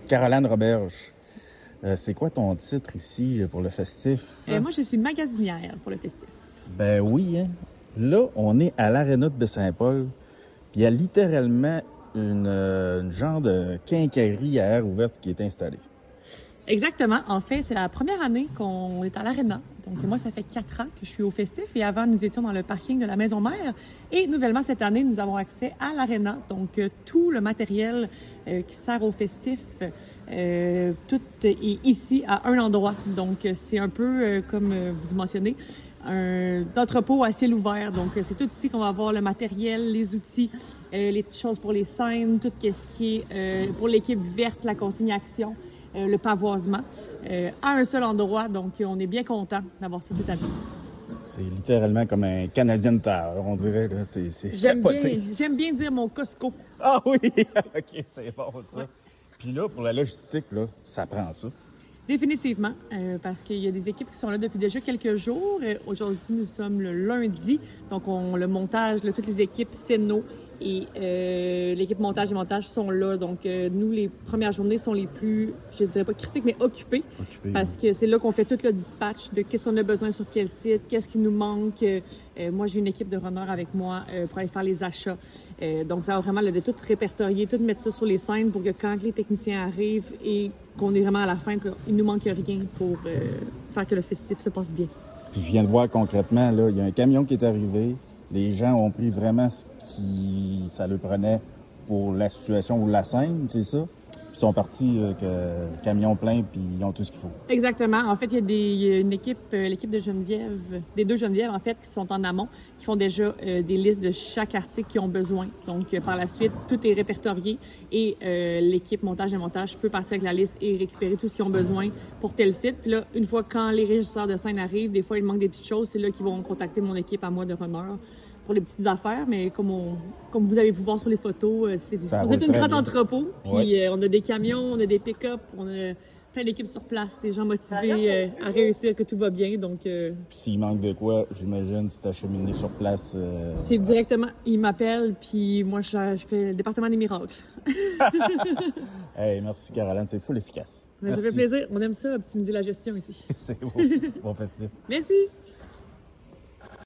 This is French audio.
Caroline Roberge, c'est quoi ton titre ici pour le festif? Moi, je suis magasinière pour le festif. Ben oui, hein? Là, on est à l'aréna de Baie-Saint-Paul, puis il y a littéralement une genre de quincaillerie à air ouverte qui est installée. Exactement. En fait, c'est la première année qu'on est à l'aréna. Donc, moi, ça fait 4 ans que je suis au festif et avant, nous étions dans le parking de la Maison Mère. Et nouvellement, cette année, nous avons accès à l'aréna. Donc, tout le matériel qui sert au festif, tout est ici à un endroit. Donc, c'est un peu comme vous mentionnez, un entrepôt à ciel ouvert. Donc, c'est tout ici qu'on va avoir le matériel, les outils, les choses pour les scènes, tout ce qui est pour l'équipe verte, la consignation. Le pavoisement, à un seul endroit. Donc, on est bien content d'avoir ça cette année. C'est littéralement comme un Canadian Tower, on dirait. Là. C'est capoté. J'aime bien dire mon Costco. Ah oui! OK, c'est bon ça. Ouais. Puis là, pour la logistique, là, ça prend ça. Définitivement, parce qu'il y a des équipes qui sont là depuis déjà quelques jours. Aujourd'hui, nous sommes le lundi, donc le montage, toutes les équipes Ceno et l'équipe montage et montage sont là. Donc, nous, les premières journées sont les plus, je dirais pas critiques, mais occupées. Parce que c'est là qu'on fait tout le dispatch de qu'est-ce qu'on a besoin sur quel site, qu'est-ce qui nous manque. Moi, j'ai une équipe de runners avec moi pour aller faire les achats. Donc, ça va vraiment de tout répertorier, tout mettre ça sur les scènes pour que quand les techniciens arrivent et qu'on est vraiment à la fin, qu'il nous manque rien pour faire que le festif se passe bien. Puis je viens de voir concrètement, là, il y a un camion qui est arrivé. Les gens ont pris vraiment ce qui ça leur prenait pour la situation ou la scène, c'est ça? Ils sont partis avec le camion plein, puis ils ont tout ce qu'il faut. Exactement. En fait, il y a une équipe, l'équipe de Geneviève, des 2 Geneviève, en fait, qui sont en amont, qui font déjà des listes de chaque article qu'ils ont besoin. Donc, par la suite, tout est répertorié et l'équipe montage et montage peut partir avec la liste et récupérer tout ce qu'ils ont besoin pour tel site. Puis là, une fois quand les régisseurs de scène arrivent, des fois, il manque des petites choses, c'est là qu'ils vont contacter mon équipe à moi de runner pour les petites affaires, mais comme vous avez pu voir sur les photos, c'est une grande entrepôt. Puis on a des camions, on a des pick-up, on a plein d'équipes sur place, des gens motivés à réussir, que tout va bien. Donc, Puis s'il manque de quoi, j'imagine, si t'as cheminé sur place... C'est directement, ils m'appellent, puis moi, je fais le département des miracles. Hey, merci Caroline, c'est full efficace. Ça fait plaisir, on aime ça, optimiser la gestion ici. C'est beau. Bon festif. Merci.